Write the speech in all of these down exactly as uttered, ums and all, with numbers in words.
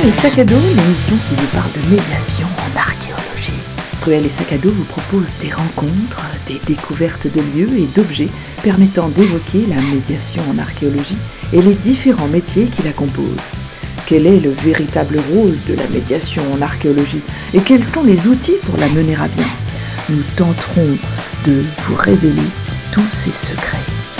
et Sac à dos, l'émission qui vous parle de médiation en archéologie. Cruel et Sac à dos vous propose des rencontres, des découvertes de lieux et d'objets permettant d'évoquer la médiation en archéologie et les différents métiers qui la composent. Quel est le véritable rôle de la médiation en archéologie et quels sont les outils pour la mener à bien? Nous tenterons de vous révéler tous ces secrets.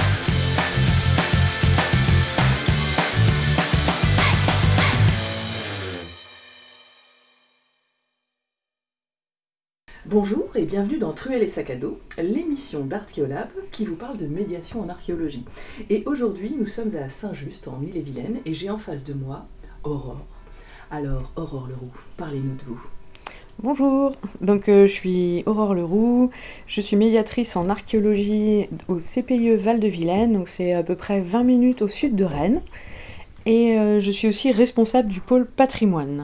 Bonjour et bienvenue dans Truelle et Sac à dos, l'émission d'Archéolab qui vous parle de médiation en archéologie. Et aujourd'hui, nous sommes à Saint-Just en Ille-et-Vilaine et j'ai en face de moi Aurore. Alors, Aurore Leroux, parlez-nous de vous. Bonjour, donc euh, je suis Aurore Leroux, je suis médiatrice en archéologie au C P I E Val-de-Vilaine, donc c'est à peu près vingt minutes au sud de Rennes, et euh, je suis aussi responsable du pôle patrimoine.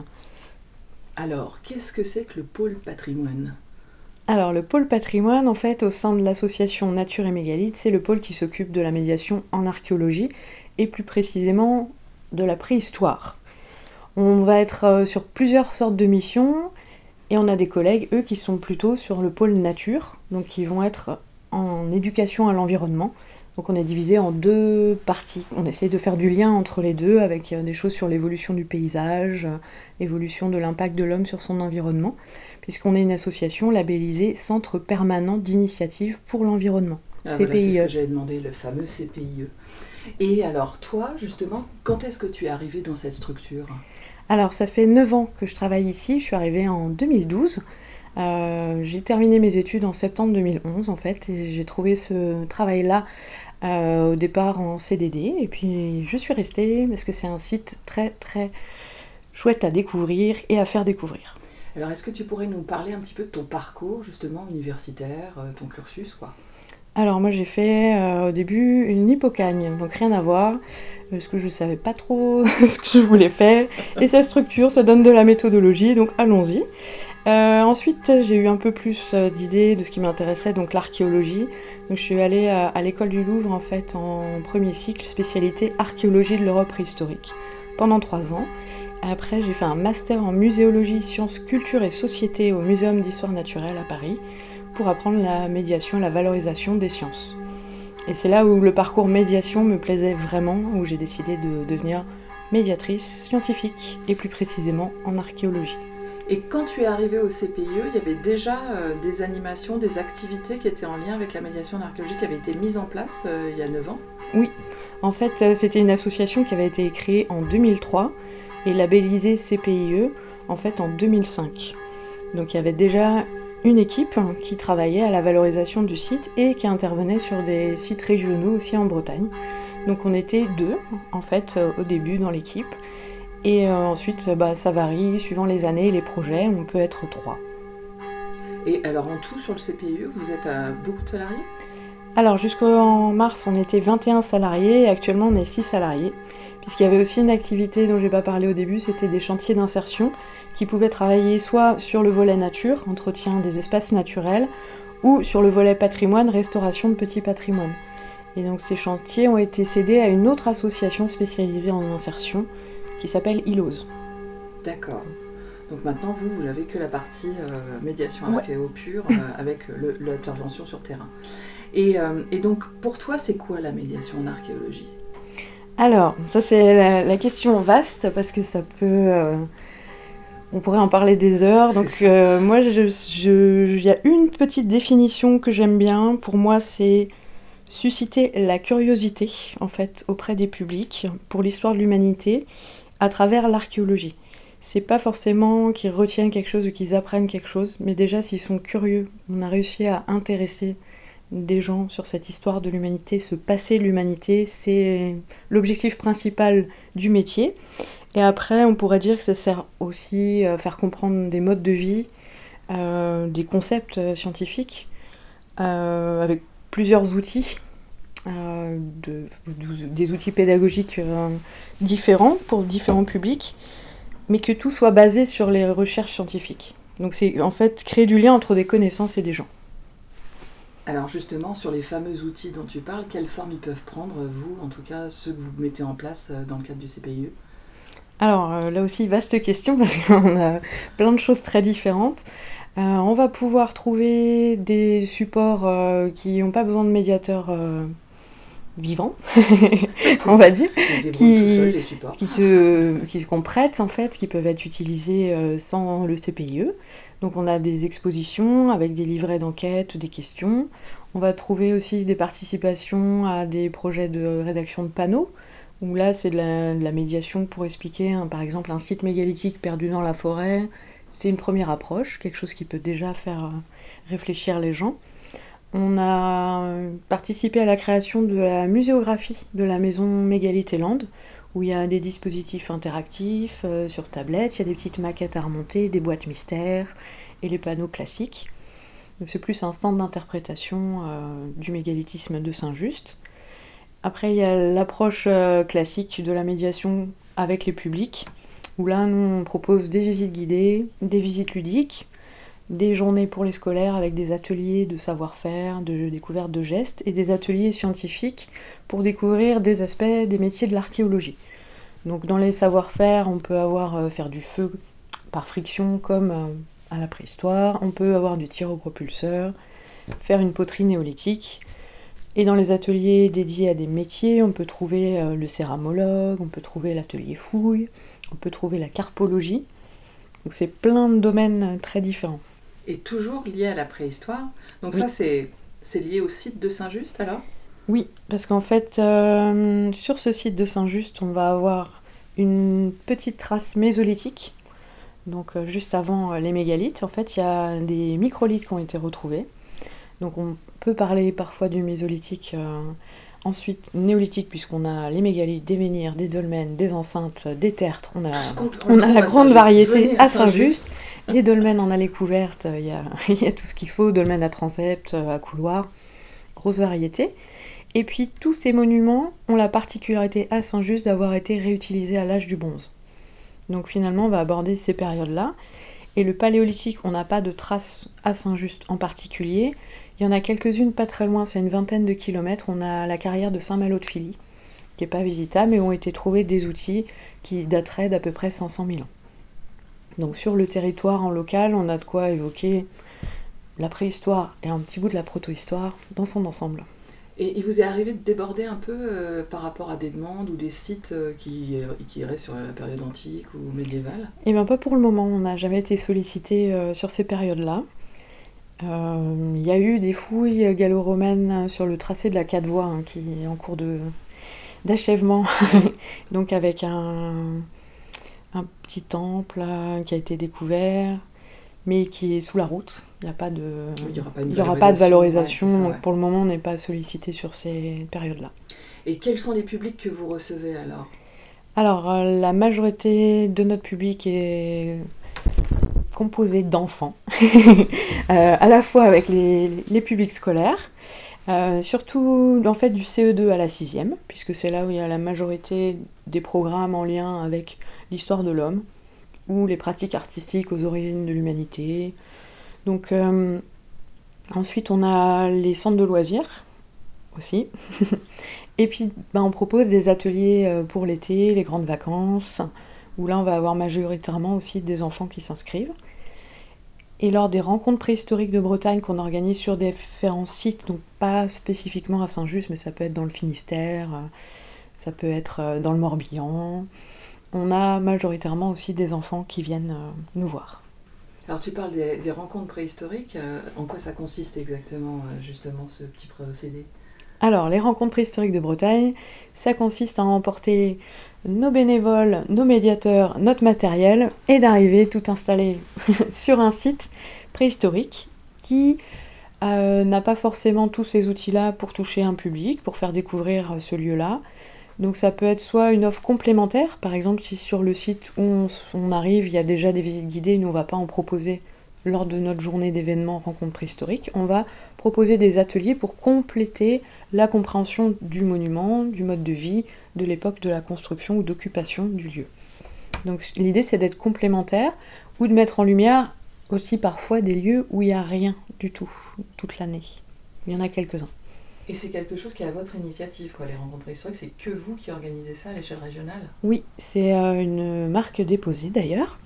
Alors, qu'est-ce que c'est que le pôle patrimoine ? Alors le pôle patrimoine, en fait, au sein de l'association Nature et Mégalithes, c'est le pôle qui s'occupe de la médiation en archéologie, et plus précisément de la préhistoire. On va être euh, sur plusieurs sortes de missions, et on a des collègues, eux, qui sont plutôt sur le pôle nature, donc qui vont être en éducation à l'environnement. Donc on est divisé en deux parties. On essaye de faire du lien entre les deux, avec des choses sur l'évolution du paysage, l'évolution de l'impact de l'homme sur son environnement, puisqu'on est une association labellisée Centre permanent d'initiative pour l'environnement, ah, C P I E. Voilà, c'est ce que j'avais demandé, le fameux C P I E. Et alors, toi, justement, quand est-ce que tu es arrivée dans cette structure ? Alors, ça fait neuf ans que je travaille ici, je suis arrivée en deux mille douze. Euh, j'ai terminé mes études en septembre deux mille onze, en fait, et j'ai trouvé ce travail-là euh, au départ en C D D, et puis je suis restée parce que c'est un site très, très chouette à découvrir et à faire découvrir. Alors, est-ce que tu pourrais nous parler un petit peu de ton parcours, justement, universitaire, ton cursus, quoi ? Alors moi j'ai fait euh, au début une hypocagne, donc rien à voir, parce que je savais pas trop ce que je voulais faire, et ça structure, ça donne de la méthodologie, donc allons-y. Euh, ensuite j'ai eu un peu plus euh, d'idées de ce qui m'intéressait, donc l'archéologie. Donc je suis allée à, à l'école du Louvre en fait en premier cycle, spécialité archéologie de l'Europe préhistorique, pendant trois ans. Après j'ai fait un master en muséologie, sciences, culture et société au Muséum d'histoire naturelle à Paris, pour apprendre la médiation et la valorisation des sciences. Et c'est là où le parcours médiation me plaisait vraiment, où j'ai décidé de devenir médiatrice scientifique, et plus précisément en archéologie. Et quand tu es arrivée au C P I E, il y avait déjà euh, des animations, des activités qui étaient en lien avec la médiation en archéologie qui avaient été mises en place euh, il y a neuf ans ? Oui, en fait euh, c'était une association qui avait été créée en deux mille trois et labellisée C P I E en fait en deux mille cinq. Donc il y avait déjà une équipe qui travaillait à la valorisation du site et qui intervenait sur des sites régionaux aussi en Bretagne. Donc on était deux en fait au début dans l'équipe, et euh, ensuite bah, ça varie suivant les années et les projets, on peut être trois. Et alors en tout sur le C P I E, vous êtes à beaucoup de salariés ? Alors jusqu'en mars on était vingt et un salariés et actuellement on est six salariés, puisqu'il y avait aussi une activité dont je n'ai pas parlé au début, c'était des chantiers d'insertion qui pouvaient travailler soit sur le volet nature, entretien des espaces naturels, ou sur le volet patrimoine, restauration de petits patrimoines. Et donc ces chantiers ont été cédés à une autre association spécialisée en insertion qui s'appelle ILOS. D'accord. Donc maintenant, vous, vous n'avez que la partie euh, médiation Ouais. archéo pure euh, avec le, l'intervention sur terrain. Et, euh, et donc, pour toi, c'est quoi la médiation en archéologie ? Alors, ça c'est la, la question vaste, parce que ça peut... Euh, on pourrait en parler des heures. Donc euh, moi, il je, je, y a une petite définition que j'aime bien. Pour moi, c'est susciter la curiosité, en fait, auprès des publics pour l'histoire de l'humanité à travers l'archéologie. C'est pas forcément qu'ils retiennent quelque chose ou qu'ils apprennent quelque chose, mais déjà s'ils sont curieux, on a réussi à intéresser des gens sur cette histoire de l'humanité, ce passé de l'humanité, c'est l'objectif principal du métier. Et après, on pourrait dire que ça sert aussi à faire comprendre des modes de vie, euh, des concepts scientifiques, euh, avec plusieurs outils, euh, de, de, des outils pédagogiques euh, différents pour différents publics, mais que tout soit basé sur les recherches scientifiques. Donc c'est en fait créer du lien entre des connaissances et des gens. Alors justement, sur les fameux outils dont tu parles, quelle forme ils peuvent prendre, vous, en tout cas, ceux que vous mettez en place dans le cadre du C P I E ? Alors euh, là aussi, vaste question parce qu'on a plein de choses très différentes. Euh, on va pouvoir trouver des supports euh, qui n'ont pas besoin de médiateurs euh, vivants, on va dire, Ils qui, tout seuls, les supports. qui se, qui, qu'on prête en fait, qui peuvent être utilisés euh, sans le C P I E. Donc on a des expositions avec des livrets d'enquête, des questions. On va trouver aussi des participations à des projets de rédaction de panneaux, où là c'est de la, de la médiation pour expliquer, hein, par exemple, un site mégalithique perdu dans la forêt. C'est une première approche, quelque chose qui peut déjà faire euh, réfléchir les gens. On a participé à la création de la muséographie de la maison Mégalithe et Land, où il y a des dispositifs interactifs euh, sur tablette, il y a des petites maquettes à remonter, des boîtes mystères et les panneaux classiques. Donc c'est plus un centre d'interprétation euh, du mégalithisme de Saint-Just. Après, il y a l'approche euh, classique de la médiation avec les publics, où là, nous, on propose des visites guidées, des visites ludiques, des journées pour les scolaires avec des ateliers de savoir-faire, de découverte de gestes, et des ateliers scientifiques pour découvrir des aspects des métiers de l'archéologie. Donc dans les savoir-faire, on peut avoir euh, faire du feu par friction comme euh, à la préhistoire, on peut avoir du tir au propulseur, faire une poterie néolithique. Et dans les ateliers dédiés à des métiers, on peut trouver euh, le céramologue, on peut trouver l'atelier fouille, on peut trouver la carpologie. Donc c'est plein de domaines très différents. Et toujours lié à la préhistoire. Donc oui. ça, c'est, c'est lié au site de Saint-Just, alors ? Oui, parce qu'en fait, euh, sur ce site de Saint-Just, on va avoir une petite trace mésolithique. Donc euh, juste avant euh, les mégalithes, en fait, il y a des microlithes qui ont été retrouvés. Donc on peut parler parfois du mésolithique, euh, ensuite néolithique, puisqu'on a les mégalithes, des menhirs, des dolmens, des enceintes, des tertres. On a, on, on a la grande variété à Saint-Just. Les dolmens en allée couverte, il y a, il y a tout ce qu'il faut, dolmens à transept, à couloir, grosse variété. Et puis tous ces monuments ont la particularité à Saint-Just d'avoir été réutilisés à l'âge du bronze. Donc finalement, on va aborder ces périodes-là. Et le paléolithique, on n'a pas de traces à Saint-Just en particulier. Il y en a quelques-unes pas très loin, c'est une vingtaine de kilomètres. On a la carrière de Saint-Malo de Filly, qui n'est pas visitable, mais où ont été trouvés des outils qui dateraient d'à peu près cinq cent mille ans. Donc sur le territoire en local, on a de quoi évoquer la préhistoire et un petit bout de la protohistoire dans son ensemble. Et il vous est arrivé de déborder un peu euh, par rapport à des demandes ou des sites euh, qui, euh, qui iraient sur la période antique ou médiévale ? Eh bien pas pour le moment, on n'a jamais été sollicité euh, sur ces périodes-là. Il euh, y a eu des fouilles gallo-romaines sur le tracé de la quatre voies hein, qui est en cours de, d'achèvement, donc avec un, un petit temple là, qui a été découvert, mais qui est sous la route. Il n'y a pas de, il n'y aura pas, il y aura pas de valorisation, ouais, ça, donc ouais. Pour le moment on n'est pas sollicité sur ces périodes-là. Et quels sont les publics que vous recevez alors ? Alors euh, la majorité de notre public est composée d'enfants, euh, à la fois avec les, les publics scolaires, euh, surtout en fait du C E deux à la sixième, puisque c'est là où il y a la majorité des programmes en lien avec l'histoire de l'homme, ou les pratiques artistiques aux origines de l'humanité. Donc euh, ensuite on a les centres de loisirs aussi. Et puis ben, on propose des ateliers pour l'été, les grandes vacances, où là on va avoir majoritairement aussi des enfants qui s'inscrivent. Et lors des rencontres préhistoriques de Bretagne qu'on organise sur différents sites, donc pas spécifiquement à Saint-Just, mais ça peut être dans le Finistère, ça peut être dans le Morbihan, on a majoritairement aussi des enfants qui viennent nous voir. Alors tu parles des, des rencontres préhistoriques, euh, en quoi ça consiste exactement euh, justement ce petit procédé ? Alors les rencontres préhistoriques de Bretagne, ça consiste à emporter nos bénévoles, nos médiateurs, notre matériel et d'arriver tout installé sur un site préhistorique qui euh, n'a pas forcément tous ces outils-là pour toucher un public, pour faire découvrir ce lieu-là. Donc ça peut être soit une offre complémentaire, par exemple si sur le site où on, on arrive, il y a déjà des visites guidées, nous on ne va pas en proposer lors de notre journée d'événements rencontres préhistoriques, on va proposer des ateliers pour compléter la compréhension du monument, du mode de vie, de l'époque de la construction ou d'occupation du lieu. Donc l'idée c'est d'être complémentaire ou de mettre en lumière aussi parfois des lieux où il n'y a rien du tout, toute l'année. Il y en a quelques-uns. Et c'est quelque chose qui est à votre initiative, quoi, les rencontres préhistoriques, c'est que vous qui organisez ça à l'échelle régionale? Oui, c'est euh, une marque déposée d'ailleurs.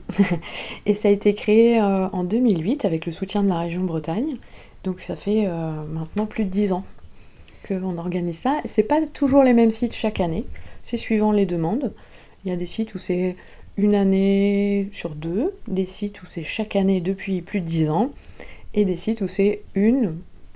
Et ça a été créé euh, en deux mille huit avec le soutien de la région Bretagne. Donc ça fait euh, maintenant plus de dix ans qu'on organise ça. C'est pas toujours les mêmes sites chaque année, c'est suivant les demandes. Il y a des sites où c'est une année sur deux, des sites où c'est chaque année depuis plus de dix ans, et des sites où c'est une,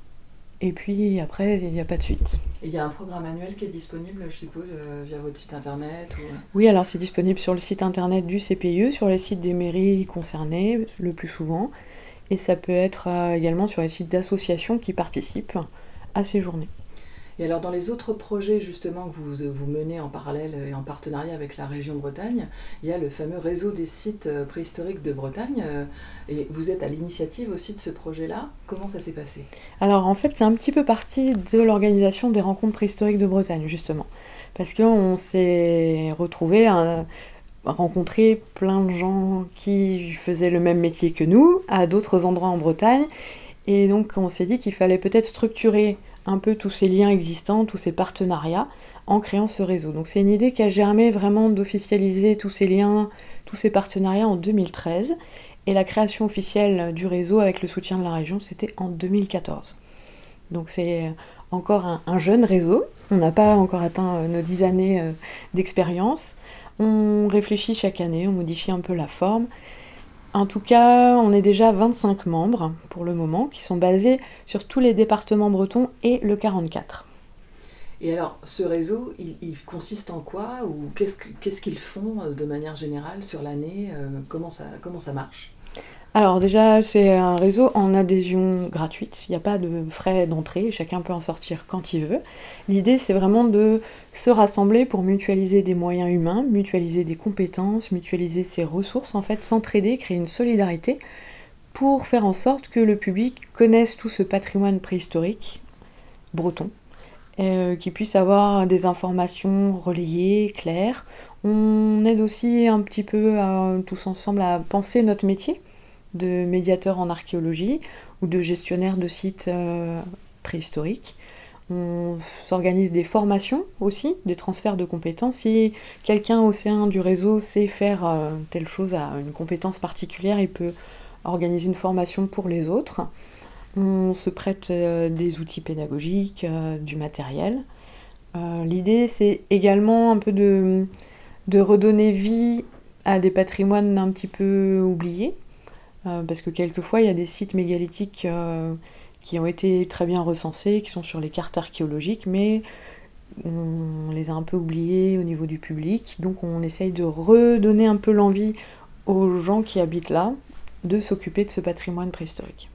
et puis après il n'y a pas de suite. Et il y a un programme annuel qui est disponible, je suppose, euh, via votre site internet ou... Oui, alors c'est disponible sur le site internet du C P I E, sur les sites des mairies concernées, le plus souvent, et ça peut être euh, également sur les sites d'associations qui participent à ces journées. Et alors dans les autres projets justement que vous, vous menez en parallèle et en partenariat avec la région Bretagne, il y a le fameux réseau des sites préhistoriques de Bretagne, et vous êtes à l'initiative aussi de ce projet-là. Comment ça s'est passé? Alors en fait c'est un petit peu parti de l'organisation des rencontres préhistoriques de Bretagne justement, parce qu'on s'est retrouvés à rencontrer plein de gens qui faisaient le même métier que nous à d'autres endroits en Bretagne, et donc on s'est dit qu'il fallait peut-être structurer un peu tous ces liens existants, tous ces partenariats, en créant ce réseau. Donc c'est une idée qui a germé vraiment d'officialiser tous ces liens, tous ces partenariats en deux mille treize, et la création officielle du réseau avec le soutien de la région, c'était en deux mille quatorze. Donc c'est encore un, un jeune réseau, on n'a pas encore atteint nos dix années d'expérience, on réfléchit chaque année, on modifie un peu la forme. En tout cas, on est déjà vingt-cinq membres pour le moment, qui sont basés sur tous les départements bretons et le quarante-quatre. Et alors, ce réseau, il, il consiste en quoi? Ou qu'est-ce, que, qu'est-ce qu'ils font de manière générale sur l'année? euh, comment, ça, comment ça marche? Alors déjà, c'est un réseau en adhésion gratuite, il n'y a pas de frais d'entrée, chacun peut en sortir quand il veut. L'idée, c'est vraiment de se rassembler pour mutualiser des moyens humains, mutualiser des compétences, mutualiser ses ressources, en fait, s'entraider, créer une solidarité pour faire en sorte que le public connaisse tout ce patrimoine préhistorique breton, euh, qu'il puisse avoir des informations relayées, claires. On aide aussi un petit peu à, tous ensemble à penser notre métier de médiateur en archéologie ou de gestionnaire de sites euh, préhistoriques. On s'organise des formations aussi, des transferts de compétences. Si quelqu'un au sein du réseau sait faire euh, telle chose, à une compétence particulière, il peut organiser une formation pour les autres. On se prête euh, des outils pédagogiques, euh, du matériel. Euh, l'idée, c'est également un peu de, de redonner vie à des patrimoines un petit peu oubliés. Euh, parce que quelquefois il y a des sites mégalithiques euh, qui ont été très bien recensés, qui sont sur les cartes archéologiques, mais on les a un peu oubliés au niveau du public, donc on essaye de redonner un peu l'envie aux gens qui habitent là de s'occuper de ce patrimoine préhistorique.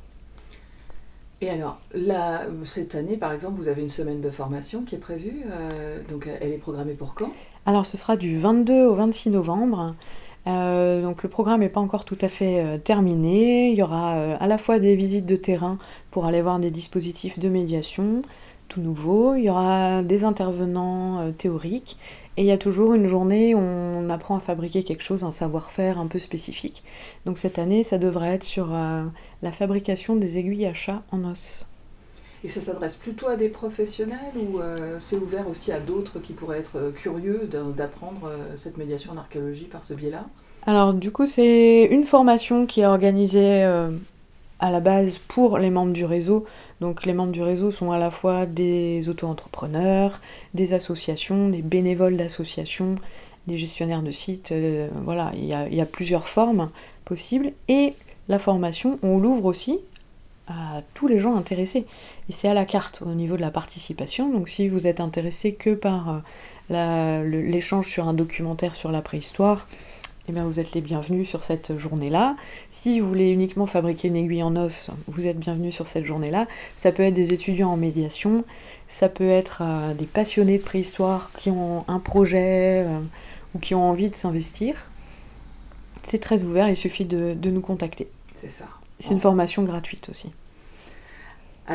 Et alors, là, cette année, par exemple, vous avez une semaine de formation qui est prévue, euh, donc elle est programmée pour quand? Alors ce sera du vingt-deux au vingt-six novembre. Euh, donc le programme n'est pas encore tout à fait euh, terminé. Il y aura euh, à la fois des visites de terrain pour aller voir des dispositifs de médiation tout nouveaux, il y aura des intervenants euh, théoriques, et il y a toujours une journée où on apprend à fabriquer quelque chose, un savoir-faire un peu spécifique. Donc cette année, ça devrait être sur euh, la fabrication des aiguilles à chat en os. Et ça s'adresse plutôt à des professionnels ou euh, c'est ouvert aussi à d'autres qui pourraient être curieux d'apprendre euh, cette médiation en archéologie par ce biais-là? Alors du coup, c'est une formation qui est organisée euh, à la base pour les membres du réseau. Donc les membres du réseau sont à la fois des auto-entrepreneurs, des associations, des bénévoles d'associations, des gestionnaires de sites. Euh, voilà, il y a, il y a plusieurs formes possibles. Et la formation, on l'ouvre aussi à tous les gens intéressés. Et c'est à la carte au niveau de la participation. Donc si vous êtes intéressé que par la, le, l'échange sur un documentaire sur la préhistoire, eh bien vous êtes les bienvenus sur cette journée-là. Si vous voulez uniquement fabriquer une aiguille en os, vous êtes bienvenus sur cette journée-là. Ça peut être des étudiants en médiation, ça peut être euh, des passionnés de préhistoire qui ont un projet euh, ou qui ont envie de s'investir. C'est très ouvert, il suffit de, de nous contacter. C'est ça. C'est une formation gratuite aussi. Alors,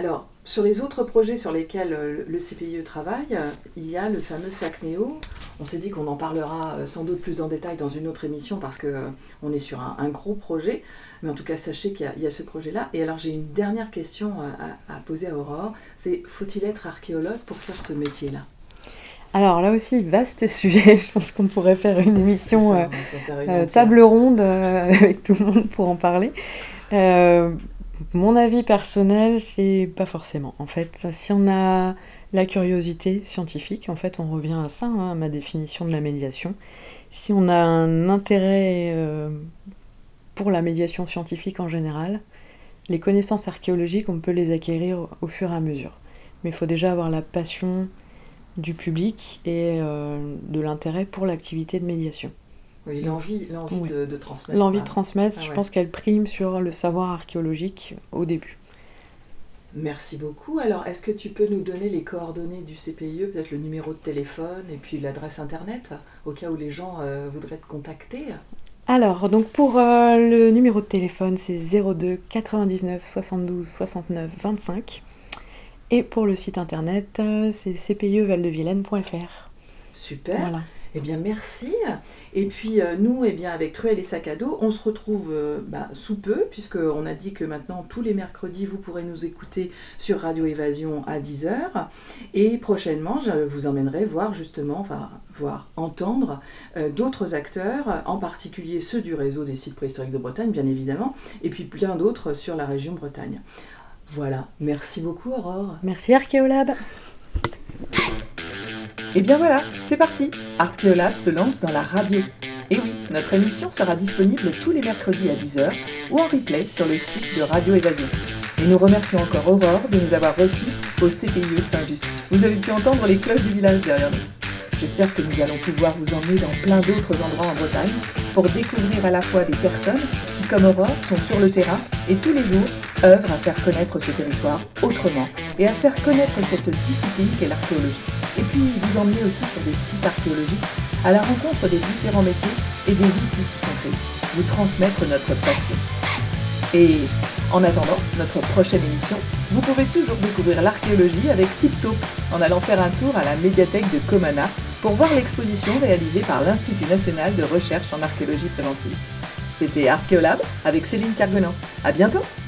sur les autres projets sur lesquels euh, le C P I E travaille, euh, il y a le fameux SACNéo. On s'est dit qu'on en parlera euh, sans doute plus en détail dans une autre émission parce qu'on euh, est sur un, un gros projet. Mais en tout cas, sachez qu'il y a, il y a ce projet-là. Et alors, j'ai une dernière question à, à, à poser à Aurore. C'est, faut-il être archéologue pour faire ce métier-là ? Alors là aussi, vaste sujet. Je pense qu'on pourrait faire une émission ça, euh, faire une euh, table ronde euh, avec tout le monde pour en parler. Euh, mon avis personnel, c'est pas forcément. En fait, si on a la curiosité scientifique, en fait, on revient à ça, hein, à ma définition de la médiation. Si on a un intérêt euh, pour la médiation scientifique en général, les connaissances archéologiques, on peut les acquérir au fur et à mesure. Mais il faut déjà avoir la passion du public et euh, de l'intérêt pour l'activité de médiation. Oui, l'envie, l'envie oui. de, de transmettre. L'envie de transmettre, ah, je ouais. pense qu'elle prime sur le savoir archéologique au début. Merci beaucoup. Alors, est-ce que tu peux nous donner les coordonnées du C P I E, peut-être le numéro de téléphone et puis l'adresse internet, au cas où les gens euh, voudraient te contacter ? Alors, donc pour euh, le numéro de téléphone, c'est zéro deux quatre-vingt-dix-neuf soixante-douze soixante-neuf vingt-cinq. Et pour le site internet, euh, c'est c p i e val de vilaine point f r. Super. Voilà. Eh bien, merci. Et puis, euh, nous, eh bien, avec Truelle et Sac à dos, on se retrouve euh, bah, sous peu, puisqu'on a dit que maintenant, tous les mercredis, vous pourrez nous écouter sur Radio Évasion à dix heures. Et prochainement, je vous emmènerai voir justement, enfin, voir, entendre euh, d'autres acteurs, en particulier ceux du réseau des sites préhistoriques de Bretagne, bien évidemment, et puis plein d'autres sur la région Bretagne. Voilà. Merci beaucoup, Aurore. Merci, Archéolab. Et bien voilà, c'est parti. Archéolab se lance dans la radio. Et oui, notre émission sera disponible tous les mercredis à dix heures ou en replay sur le site de Radio Évasion. Et nous remercions encore Aurore de nous avoir reçus au C P I E de Saint-Just. Vous avez pu entendre les cloches du village derrière nous. J'espère que nous allons pouvoir vous emmener dans plein d'autres endroits en Bretagne pour découvrir à la fois des personnes qui, comme Aurore, sont sur le terrain et tous les jours œuvrent à faire connaître ce territoire autrement et à faire connaître cette discipline qu'est l'archéologie. Et puis vous emmener aussi sur des sites archéologiques à la rencontre des différents métiers et des outils qui sont créés, vous transmettre notre passion. Et en attendant notre prochaine émission, vous pouvez toujours découvrir l'archéologie avec Tip-Top en allant faire un tour à la médiathèque de Comana pour voir l'exposition réalisée par l'Institut national de recherche en archéologie préventive. C'était Archéolab avec Céline Carguenan. À bientôt!